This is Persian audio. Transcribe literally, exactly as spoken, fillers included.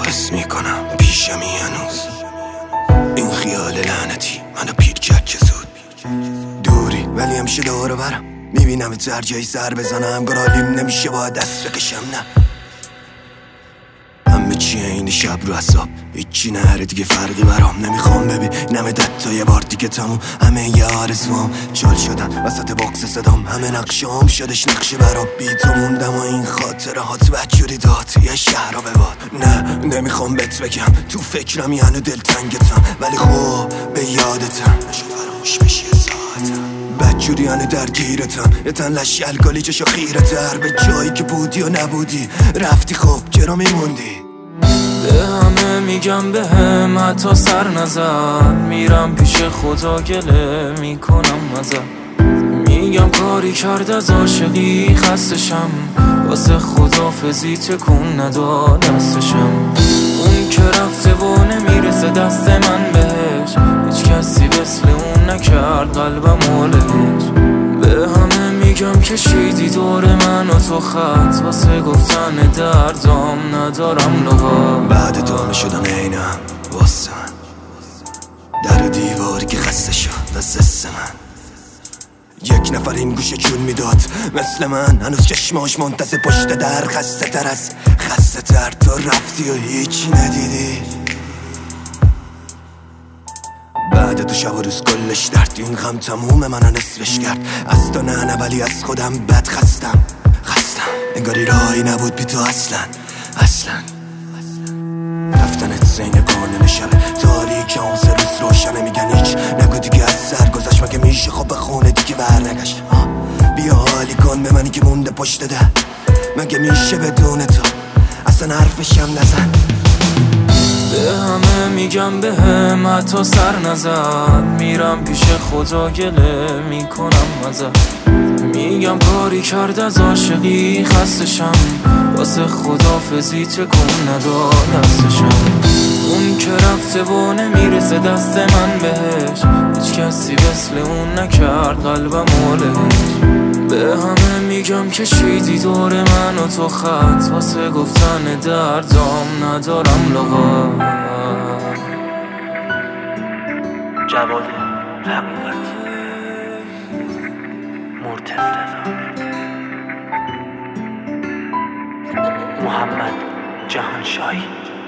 حس میکنم پیشمی هنوز این خیال لعنتی منو پیر کرد که زود دوری ولی همیشه دور برم میبینم هر جایی سر بزنم گرالیم نمیشه باید دست بکشم نه همه چیه این شب رو حساب هیچی نهره دیگه فرقی برام نمیخوام ببینم دت تا یه بار دیگه تموم همه یه آرزوام چال شدن وسط باکس صدام همه نقشام شدش نقشه برام بی تو موندم و این خاطرات بدجوری داد یه شهر رو بباد نه نمیخوام بهت بگم تو فکرم یعنی دلتنگتم ولی خوب به یادتم نشو فراموش بشی ساعتم بدجوری یعنی درگیرتم یه تن لشی الگالی چشو خیره تر به جایی که بودی و نبودی رفتی خب چرا میموندی به همه میگم به هم حتی سر نزد میرم پیش خدا گله میکنم مزد میگم کاری کرد از عاشقی خستشم واسه خدافزی تکون نداد دستشم اون که رفته و نمیرسه دست من بهش هیچ کسی مثل اون نکرد قلبم مالش به همه میگم کشیدی دور من و تو خط واسه گفتن دردام ندارم لغات بعد تو همه شدم اینم واسه من در و دیواری که خسته شد از دست من یک نفر این گوشه چون میداد مثل من هنوز چشماش منتظر پشت در خسته تر از خسته تر تو رفتی و هیچی ندیدی بعد تو شب و روز کلش درد این غم تموم منو نصفش کرد از تو نه نه ولی از خودم بد خستم خستم انگاری راهی نبود بی تو اصلا اصلا رفتنت زین قانون شب تاریک اون سه روز روشنه میگن هیچ نگو دیگه از سر گذشت مگه میشه خب بخونه دیگه برنگشت بیا حالی کن به منی که مونده پشت در مگه میشه بدون تو اصلا حرفشم نزن به همه میگم به هم حتی سر نزد میرم پیش خدا گله میکنم ازت میگم کاری کرد از عاشقی خستشم واسه خدافزی تکون نداد دستشم اون که رفته و نمیرسه دست من بهش هیچ کسی مثل اون نکرد قلبم مالش به همه میگم کشیدی دور من و تو خط واسه گفتن دردام ندارم لغات جواد حقیقت مرتضی محمد جهانشاهی